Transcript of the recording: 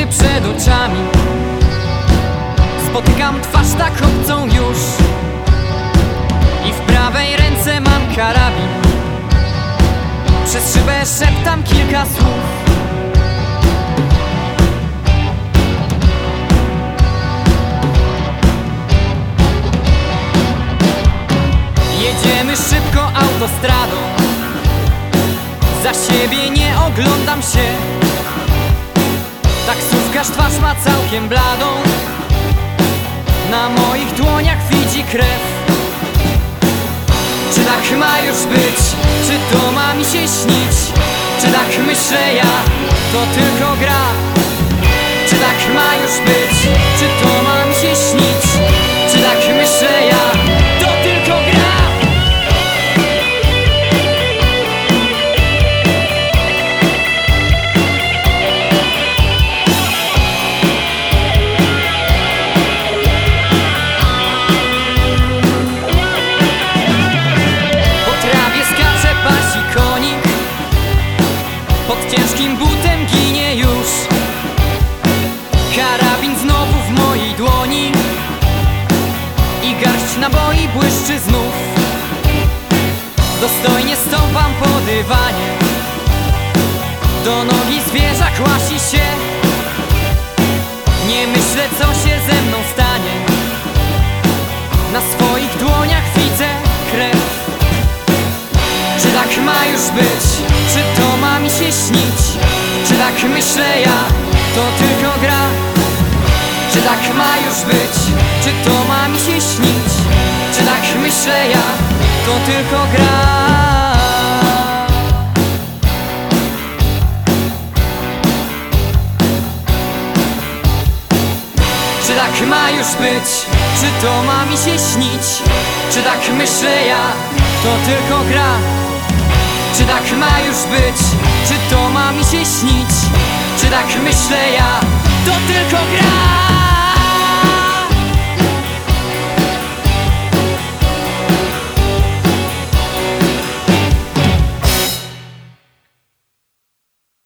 przed oczami. Spotykam twarz tak obcą już i w prawej ręce mam karabin. Przez szybę szeptam kilka słów. Jedziemy szybko autostradą, za siebie nie oglądam się. Taksówkarz twarz ma całkiem bladą, na moich dłoniach widzi krew. Czy tak ma już być? Czy to ma mi się śnić? Czy tak myślę ja? To tylko gra. Czy tak ma już być? Czy to ma mi się śnić? Czy tak myślę ja? To tylko gra. Pod ciężkim butem ginie już. Karabin znowu w mojej dłoni i garść naboi błyszczy znów. Dostojnie stąpam po dywanie, do nogi zwierzak łasi się. Nie myślę, co się ze mną stanie, na swoich dłoniach widzę krew. Czy tak ma już być? Czy to ma mi się śnić? Czy tak myślę ja? To tylko gra. Czy tak ma już być? Czy to ma mi się śnić? Czy tak myślę ja? To tylko gra. Czy tak ma już być? Czy to ma mi się śnić? Czy tak myślę ja? To tylko gra. Czy tak ma już być? Czy to ma mi się śnić? Czy tak myślę ja? To tylko gra.